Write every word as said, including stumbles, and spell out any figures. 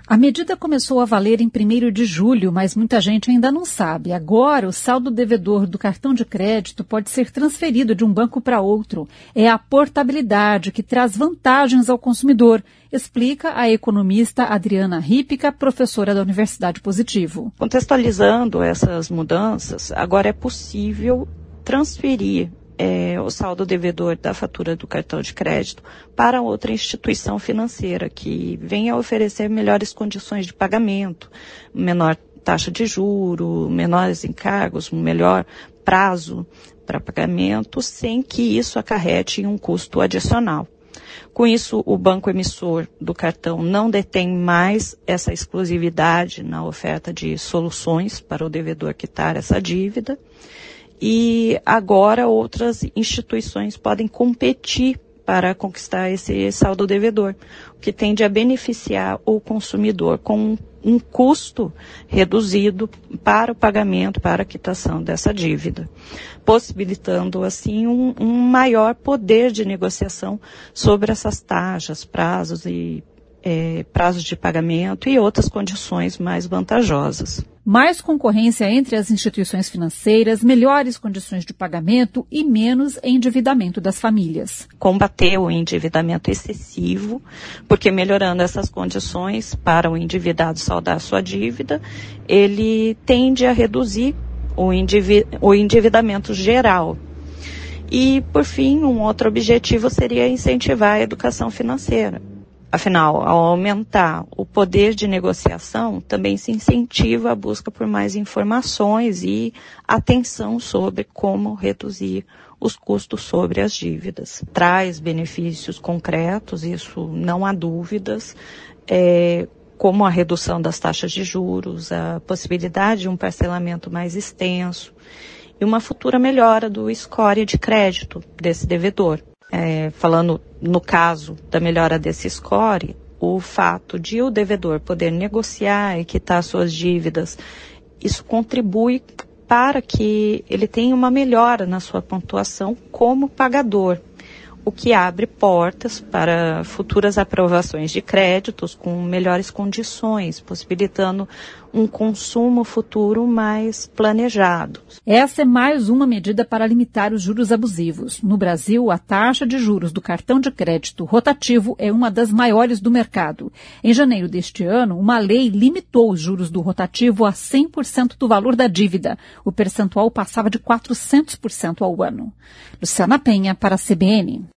A medida começou a valer em primeiro de julho, mas muita gente ainda não sabe. Agora, o saldo devedor do cartão de crédito pode ser transferido de um banco para outro. É a portabilidade que traz vantagens ao consumidor, explica a economista Adriana Ripka, professora da Universidade Positivo. Contextualizando essas mudanças, agora é possível transferir É, o saldo devedor da fatura do cartão de crédito para outra instituição financeira que venha a oferecer melhores condições de pagamento, menor taxa de juro, menores encargos, um melhor prazo para pagamento, sem que isso acarrete em um custo adicional. Com isso, o banco emissor do cartão não detém mais essa exclusividade na oferta de soluções para o devedor quitar essa dívida. E agora outras instituições podem competir para conquistar esse saldo devedor, o que tende a beneficiar o consumidor com um custo reduzido para o pagamento, para a quitação dessa dívida, possibilitando assim um, um maior poder de negociação sobre essas taxas, prazos e É, prazos de pagamento e outras condições mais vantajosas. Mais concorrência entre as instituições financeiras, melhores condições de pagamento e menos endividamento das famílias. Combater o endividamento excessivo, porque melhorando essas condições para o endividado saldar sua dívida, ele tende a reduzir o, endivi- o endividamento geral. E, por fim, um outro objetivo seria incentivar a educação financeira. Afinal, ao aumentar o poder de negociação, também se incentiva a busca por mais informações e atenção sobre como reduzir os custos sobre as dívidas. Traz benefícios concretos, isso não há dúvidas, é, como a redução das taxas de juros, a possibilidade de um parcelamento mais extenso e uma futura melhora do score de crédito desse devedor. É, falando no caso da melhora desse score, o fato de o devedor poder negociar e quitar suas dívidas, isso contribui para que ele tenha uma melhora na sua pontuação como pagador, o que abre portas para futuras aprovações de créditos com melhores condições, possibilitando um consumo futuro mais planejado. Essa é mais uma medida para limitar os juros abusivos. No Brasil, a taxa de juros do cartão de crédito rotativo é uma das maiores do mercado. Em janeiro deste ano, uma lei limitou os juros do rotativo a cem por cento do valor da dívida. O percentual passava de quatrocentos por cento ao ano. Luciana Penha, para a C B N.